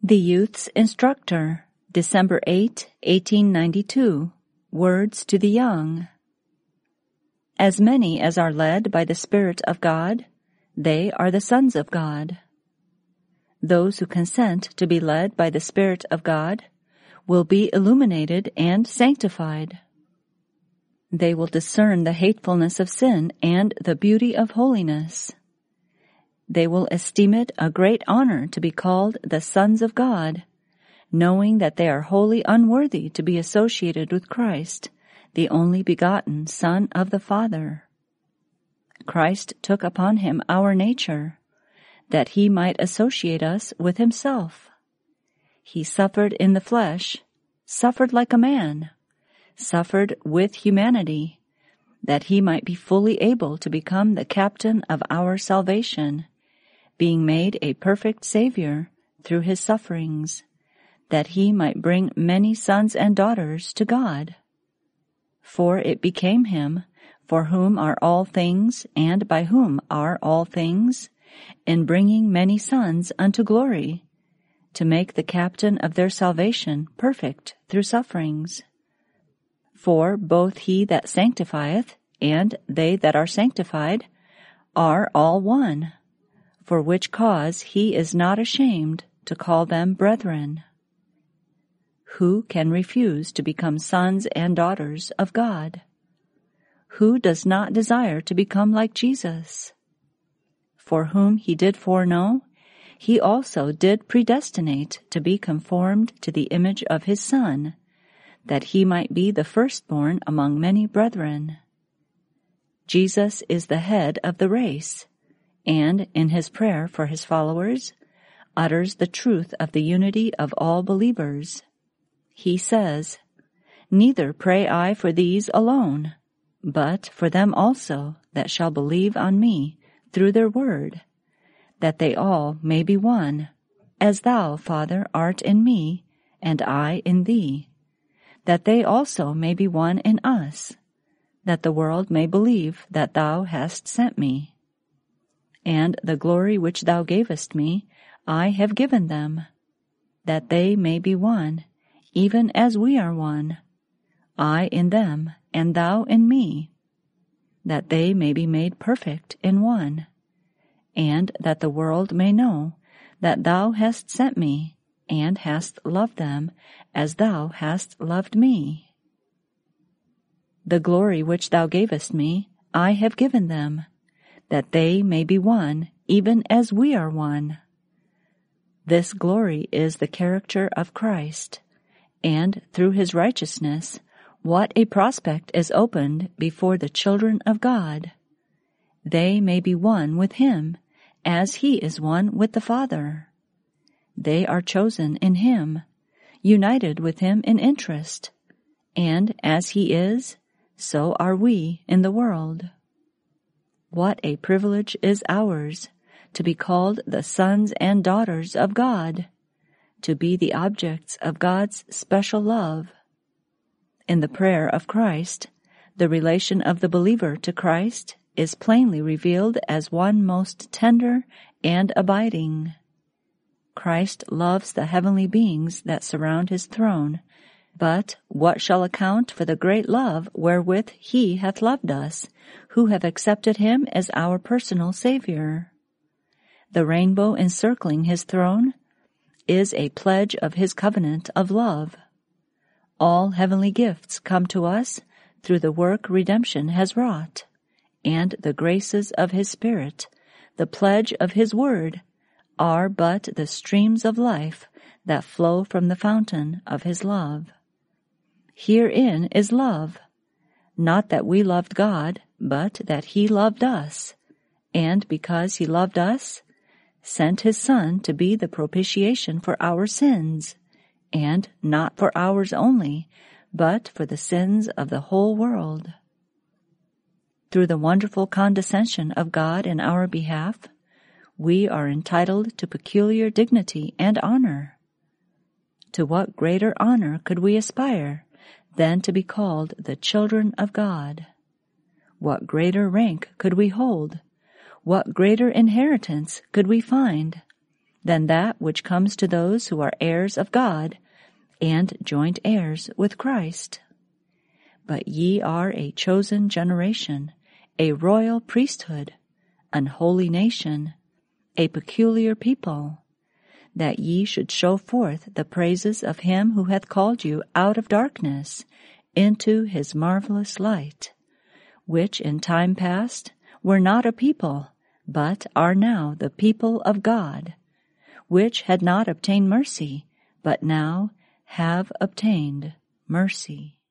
The Youth's Instructor, December 8, 1892. Words to the Young. As many as are led by the Spirit of God, they are the sons of God. Those who consent to be led by the Spirit of God will be illuminated and sanctified. They will discern the hatefulness of sin and the beauty of holiness. They will esteem it a great honor to be called the sons of God, knowing that they are wholly unworthy to be associated with Christ, the only begotten Son of the Father. Christ took upon him our nature, that he might associate us with himself. He suffered in the flesh, suffered like a man, suffered with humanity, that he might be fully able to become the captain of our salvation, being made a perfect Savior through his sufferings, that he might bring many sons and daughters to God. For it became him, for whom are all things, and by whom are all things, in bringing many sons unto glory, to make the captain of their salvation perfect through sufferings. For both he that sanctifieth and they that are sanctified are all one, for which cause he is not ashamed to call them brethren. Who can refuse to become sons and daughters of God? Who does not desire to become like Jesus? For whom he did foreknow, he also did predestinate to be conformed to the image of his Son, that he might be the firstborn among many brethren. Jesus is the head of the race, and in his prayer for his followers, utters the truth of the unity of all believers. He says, "Neither pray I for these alone, but for them also that shall believe on me through their word, that they all may be one, as thou, Father, art in me, and I in thee, that they also may be one in us, that the world may believe that thou hast sent me. And the glory which thou gavest me, I have given them, that they may be one, even as we are one, I in them, and thou in me, that they may be made perfect in one, and that the world may know that thou hast sent me, and hast loved them as thou hast loved me. The glory which thou gavest me, I have given them, that they may be one, even as we are one. This glory is the character of Christ, and through his righteousness, what a prospect is opened before the children of God. They may be one with him, as he is one with the Father. They are chosen in him, united with him in interest, and as he is, so are we in the world. What a privilege is ours, to be called the sons and daughters of God, to be the objects of God's special love. In the prayer of Christ, the relation of the believer to Christ is plainly revealed as one most tender and abiding. Christ loves the heavenly beings that surround his throne, but what shall account for the great love wherewith he hath loved us, who have accepted him as our personal Savior? The rainbow encircling his throne is a pledge of his covenant of love. All heavenly gifts come to us through the work redemption has wrought, and the graces of his Spirit, the pledge of his word, are but the streams of life that flow from the fountain of his love. Herein is love, not that we loved God, but that he loved us, and because he loved us, sent his Son to be the propitiation for our sins, and not for ours only, but for the sins of the whole world. Through the wonderful condescension of God in our behalf, we are entitled to peculiar dignity and honor. To what greater honor could we aspire than to be called the children of God? What greater rank could we hold? What greater inheritance could we find? than that which comes to those who are heirs of God and joint heirs with Christ. But ye are a chosen generation, a royal priesthood, an holy nation, a peculiar people, that ye should show forth the praises of him who hath called you out of darkness into his marvelous light, which in time past were not a people, but are now the people of God, which had not obtained mercy, but now have obtained mercy.